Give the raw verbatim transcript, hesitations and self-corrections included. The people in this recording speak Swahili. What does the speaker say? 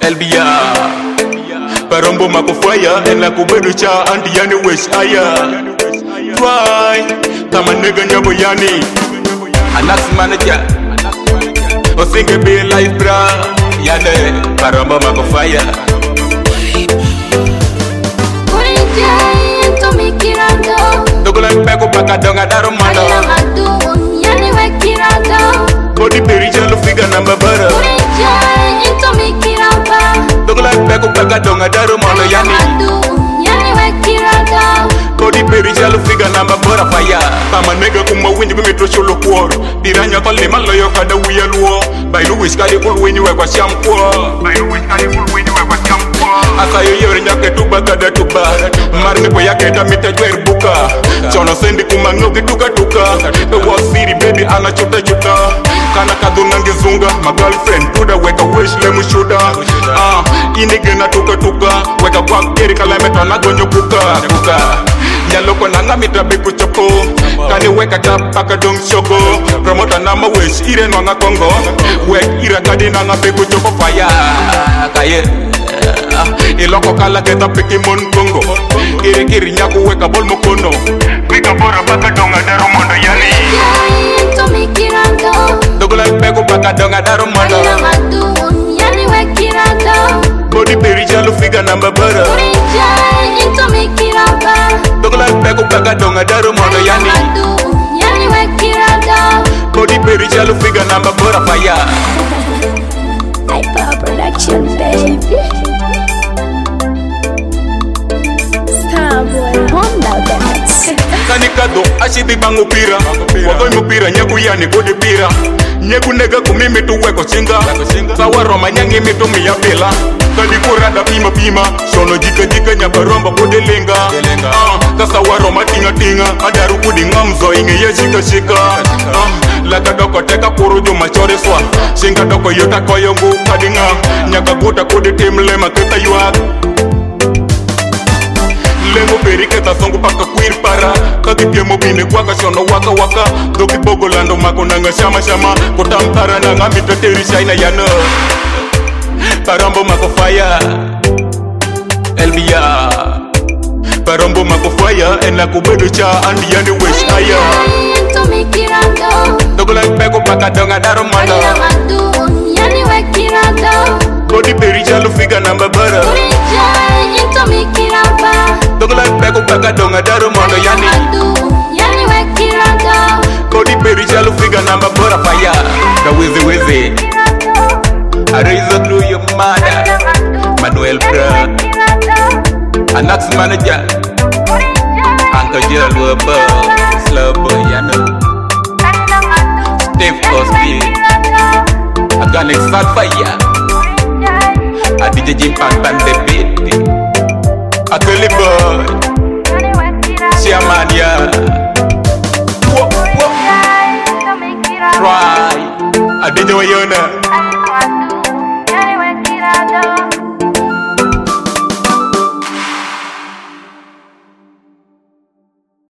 Elbia Parombo makufaya ena kubeducha anti yani wish aya Try Kama nigga nyabo yani Anax manager Osinge be life bra Yane Parombo makufaya Kurija into mikirando Dogula mpeko paka donga daro mando Ayana madu yani wekirando Body perija lo figa namba bara Kurija into mikiramba Dogula mpeko paka donga daro mando yani madu yani wekirando Body perija lo figa namba bara fire Kama nega kuma winji bimi trosho lo kuoro Diranya kali malo yo kada uya luo Bailu wish kali ul winji wekwa shamkwa Bailu wish kali ul winji wekwa shamkwa Asa yo yore nyake tuba kada tuba Marmi kwa yake tamita jwer buka Chono sendi kuma ngoki tuka tuka Ewa siri baby ana chuta chuta Kana kaduna ngizunga My girlfriend tuda weka wish le mushuda Ah, ini gena tuka tuka Weka wak kiri kalemeta na gonyo kuka Kuka Nyaloko nanga mitabe kuchoko Kani weka tapaka dong shoko Promota nama wish ire nwanga kongo Wek ira kadi nanga be kuchoko fire Kaye Iloko kala keta piki mon kongo Kiri kiri nyaku weka bol mokono Wika bora baka donga daro mondo yani Into mikirando Dogula peko baka donga daro mondo Ayana madu yani wekirando Body perija lo figa namba bara Kurija into mikiramba Dogula peko baka donga daro mondo yani madu yani wekirando Body perija lo figa namba bara fire Hyper production baby Starboy Honda dance Kani kado ashibi bangu pira Wakoi mupira nyeku yani kodi pira Nyeku nega kumimi tu weko chinga Sawa roma nyangi mitu miyapila Kani kurada pima pima Shono jika jika nyaba romba kodi linga uh, Kasa waroma tinga tinga Adaru kudi ngamzo inge ye shika shika uh, Laka doko teka kuru juma chori swa Shinga doko yota koyongu kadinga Nyaga guta kudi tim lema kita yuak Lengo peri keta songo paka queer para Kaki tiemo bine kwaka shono waka waka Doki bogo lando mako nanga shama shama Kotamtara nanga mita teri shaina yana Parombo mako fire Elbia Parombo mako fire Ena kubedo cha andi yani wish aya Into mikirando Dogula mpeko paka donga daro mando Ayana madu yani wekirando Body perija lo figa namba bara Kurija into mikiramba Dogula mpeko paka donga daro mando yani madu yani wekirando Body perija lo figa namba bara fire Da wizi wizi I raise up to your mother Manuel Bra Anax manager Uncle Jill Webber Slow boy you know Steve Cosby Organic Salfire A D J Jim Pan Pan the beat A Kelly boy Chairman ya Whoa whoa Try A D J Wayona Yani wekirando